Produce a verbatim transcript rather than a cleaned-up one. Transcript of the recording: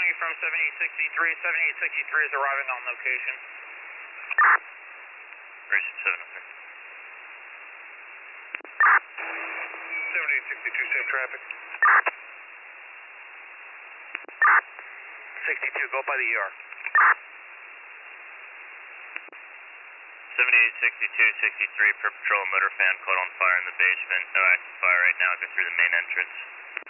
you from seventy-eight sixty-three. seventy-eight sixty-three is arriving on location. Racing seven, okay. seventy-eight sixty-two, same traffic. sixty-two, go by the E R. seventy-eight sixty-two, sixty-three per patrol motor fan caught on fire in the basement. No active fire right now. Go through the main entrance.